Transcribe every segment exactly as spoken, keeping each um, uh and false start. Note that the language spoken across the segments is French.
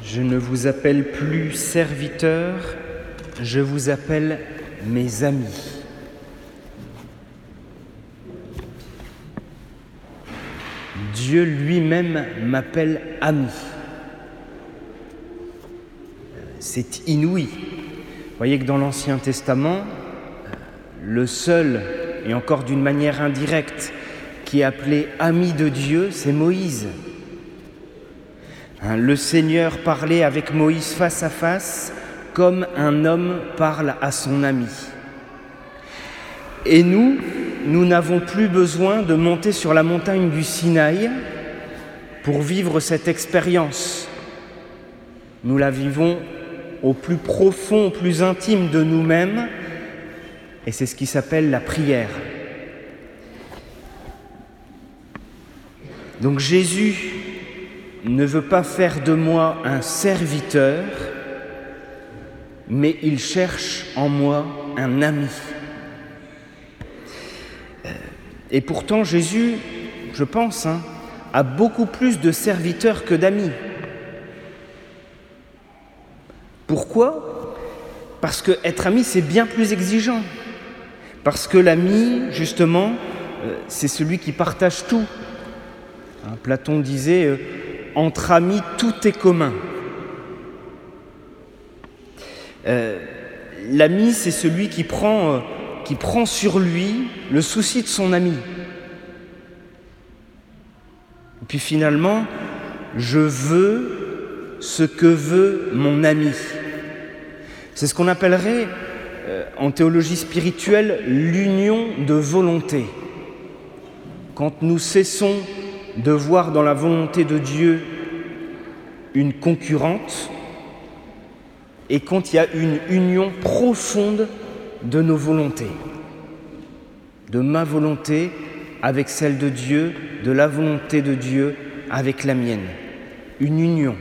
Je ne vous appelle plus serviteurs, je vous appelle mes amis. Dieu lui-même m'appelle ami. C'est inouï. Vous voyez que dans l'Ancien Testament, le seul, et encore d'une manière indirecte, qui est appelé ami de Dieu, c'est Moïse. Hein, le Seigneur parlait avec Moïse face à face, comme un homme parle à son ami. Et nous, nous n'avons plus besoin de monter sur la montagne du Sinaï pour vivre cette expérience. Nous la vivons au plus profond, au plus intime de nous-mêmes, et c'est ce qui s'appelle la prière. Donc Jésus ne veut pas faire de moi un serviteur, mais il cherche en moi un ami. Et pourtant, Jésus, je pense, hein, a beaucoup plus de serviteurs que d'amis. Pourquoi ? Parce que être ami, c'est bien plus exigeant. Parce que l'ami, justement, c'est celui qui partage tout. Hein, Platon disait euh, « Entre amis, tout est commun ». Euh, l'ami, c'est celui qui prend... Euh, qui prend sur lui le souci de son ami. Et puis finalement, je veux ce que veut mon ami. C'est ce qu'on appellerait, euh, en théologie spirituelle, l'union de volonté. Quand nous cessons de voir dans la volonté de Dieu une concurrente, et quand il y a une union profonde de nos volontés, de ma volonté avec celle de Dieu, de la volonté de Dieu avec la mienne. Une union.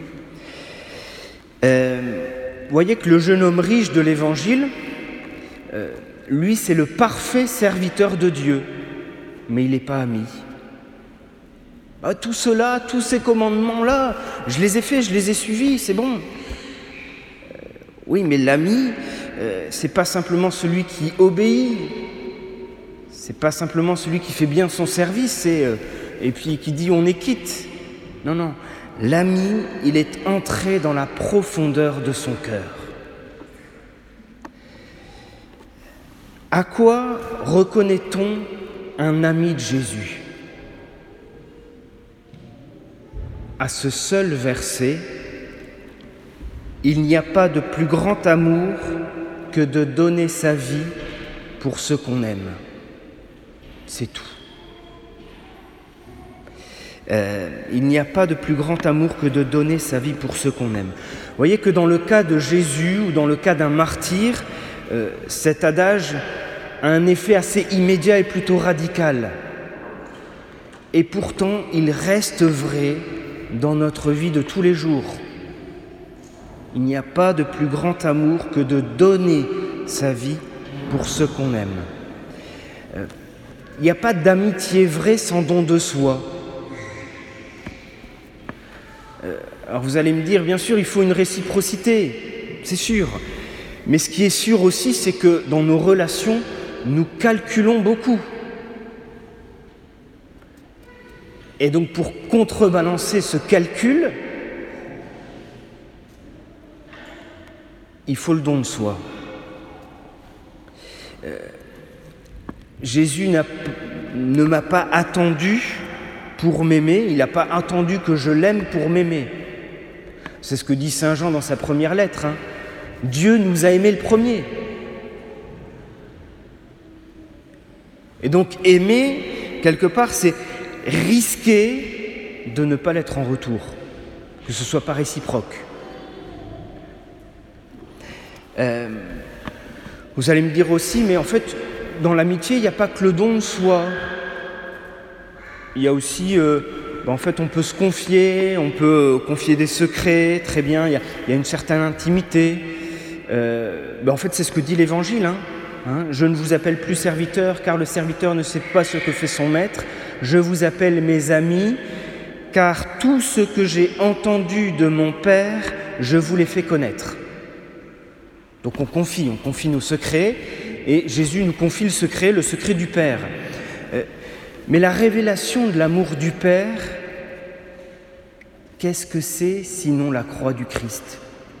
Euh, vous voyez que le jeune homme riche de l'Évangile, euh, lui, c'est le parfait serviteur de Dieu, mais il n'est pas ami. Ah, tout cela, tous ces commandements-là, je les ai faits, je les ai suivis, c'est bon. Euh, oui, mais l'ami, Euh, c'est pas simplement celui qui obéit, c'est pas simplement celui qui fait bien son service c'est, euh, et puis qui dit on est quitte. Non, non, l'ami, il est entré dans la profondeur de son cœur. À quoi reconnaît-on un ami de Jésus ? À ce seul verset, il n'y a pas de plus grand amour que de donner sa vie pour ceux qu'on aime. C'est tout. Euh, il n'y a pas de plus grand amour que de donner sa vie pour ceux qu'on aime. Vous voyez que dans le cas de Jésus ou dans le cas d'un martyr, euh, cet adage a un effet assez immédiat et plutôt radical. Et pourtant, il reste vrai dans notre vie de tous les jours. Il n'y a pas de plus grand amour que de donner sa vie pour ceux qu'on aime. Euh, il n'y a pas d'amitié vraie sans don de soi. Euh, alors vous allez me dire, bien sûr, il faut une réciprocité, c'est sûr. Mais ce qui est sûr aussi, c'est que dans nos relations, nous calculons beaucoup. Et donc pour contrebalancer ce calcul, il faut le don de soi. Euh, Jésus n'a, ne m'a pas attendu pour m'aimer, il n'a pas attendu que je l'aime pour m'aimer. C'est ce que dit saint Jean dans sa première lettre. Hein. Dieu nous a aimés le premier. Et donc aimer, quelque part, c'est risquer de ne pas l'être en retour, que ce ne soit pas réciproque. Euh, vous allez me dire aussi, mais en fait, dans l'amitié, il n'y a pas que le don de soi. Il y a aussi, euh, ben en fait, on peut se confier, on peut confier des secrets, très bien, il y a, il y a une certaine intimité. Euh, ben en fait, c'est ce que dit l'Évangile. Hein, hein, je ne vous appelle plus serviteur, car le serviteur ne sait pas ce que fait son maître. Je vous appelle mes amis, car tout ce que j'ai entendu de mon Père, je vous l'ai fait connaître. Donc on confie, on confie nos secrets, et Jésus nous confie le secret, le secret du Père. Mais la révélation de l'amour du Père, qu'est-ce que c'est sinon la croix du Christ ?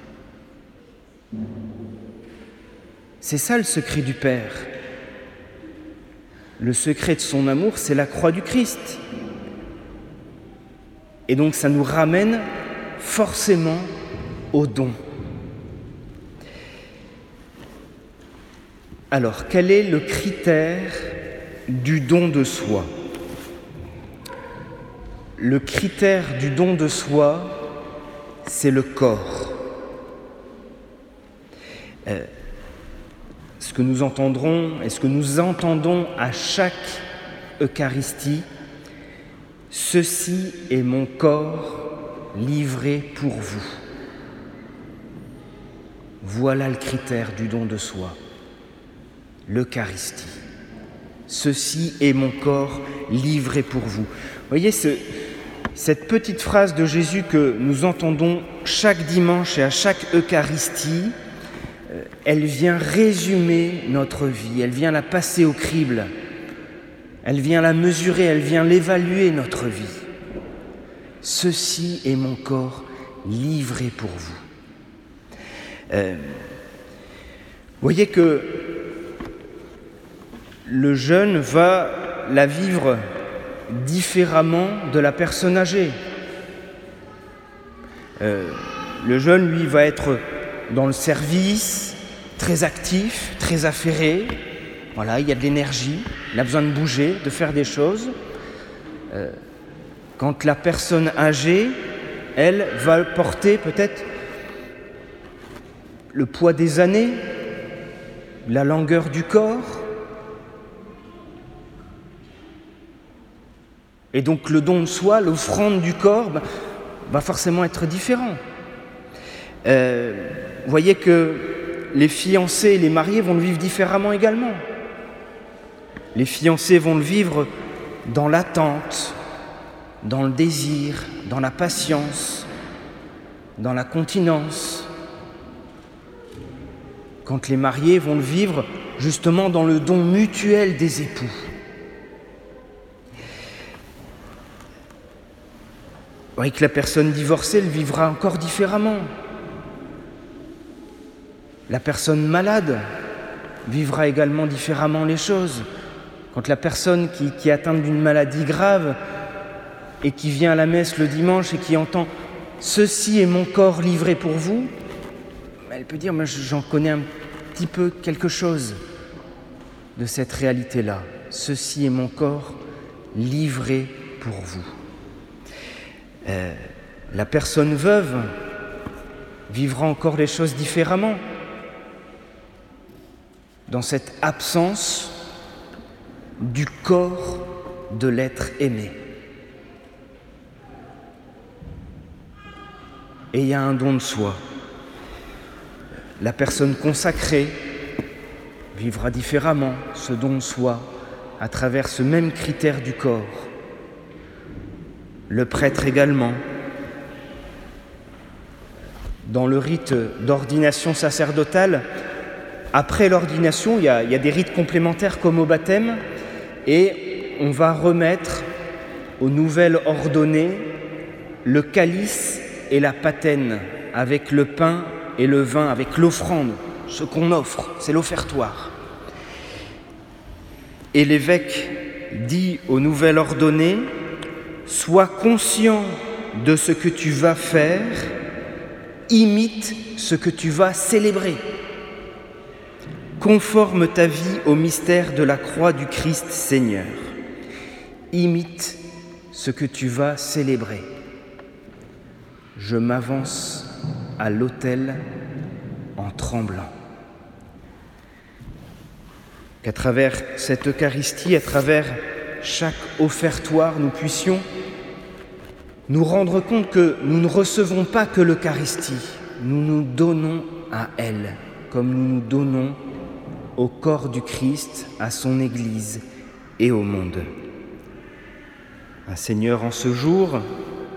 C'est ça le secret du Père. Le secret de son amour, c'est la croix du Christ. Et donc ça nous ramène forcément au don. Alors, quel est le critère du don de soi ? Le critère du don de soi, c'est le corps. Euh, ce que nous entendrons et ce que nous entendons à chaque Eucharistie, ceci est mon corps livré pour vous. Voilà le critère du don de soi, l'Eucharistie. Ceci est mon corps livré pour vous. Vous voyez, ce, cette petite phrase de Jésus que nous entendons chaque dimanche et à chaque Eucharistie, elle vient résumer notre vie, elle vient la passer au crible, elle vient la mesurer, elle vient l'évaluer, notre vie. Ceci est mon corps livré pour vous. Euh, vous voyez que le jeune va la vivre différemment de la personne âgée. Euh, le jeune, lui, va être dans le service, très actif, très affairé. Voilà, il y a de l'énergie, il a besoin de bouger, de faire des choses. Euh, quand la personne âgée, elle, va porter peut-être le poids des années, la langueur du corps. Et donc le don de soi, l'offrande du corps, bah, va forcément être différent. Euh, vous voyez que les fiancés et les mariés vont le vivre différemment également. Les fiancés vont le vivre dans l'attente, dans le désir, dans la patience, dans la continence. Quand les mariés vont le vivre justement dans le don mutuel des époux. Vous voyez que la personne divorcée le vivra encore différemment. La personne malade vivra également différemment les choses. Quand la personne qui, qui est atteinte d'une maladie grave et qui vient à la messe le dimanche et qui entend « Ceci est mon corps livré pour vous », elle peut dire « Moi, j'en connais un petit peu quelque chose de cette réalité-là. Ceci est mon corps livré pour vous. » Euh, la personne veuve vivra encore les choses différemment. Dans cette absence du corps de l'être aimé. Et il y a un don de soi. La personne consacrée vivra différemment ce don de soi à travers ce même critère du corps. Le prêtre également. Dans le rite d'ordination sacerdotale, après l'ordination, il y a, il y a des rites complémentaires comme au baptême, et on va remettre aux nouvelles ordonnées le calice et la patène, avec le pain et le vin, avec l'offrande, ce qu'on offre, c'est l'offertoire. Et l'évêque dit aux nouvelles ordonnées « Sois conscient de ce que tu vas faire, imite ce que tu vas célébrer. Conforme ta vie au mystère de la croix du Christ Seigneur. Imite ce que tu vas célébrer. Je m'avance à l'autel en tremblant. » Qu'à travers cette Eucharistie, à travers chaque offertoire, nous puissions nous rendre compte que nous ne recevons pas que l'Eucharistie, nous nous donnons à elle, comme nous nous donnons au corps du Christ, à son Église et au monde. Ah, Seigneur, en ce jour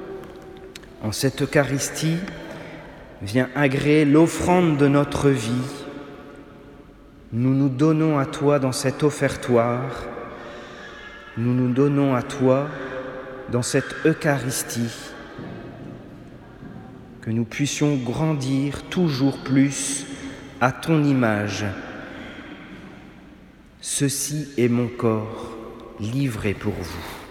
en cette Eucharistie, viens agréer l'offrande de notre vie. Nous nous donnons à toi dans cet offertoire, nous nous donnons à toi dans cette Eucharistie, que nous puissions grandir toujours plus à ton image. Ceci est mon corps livré pour vous.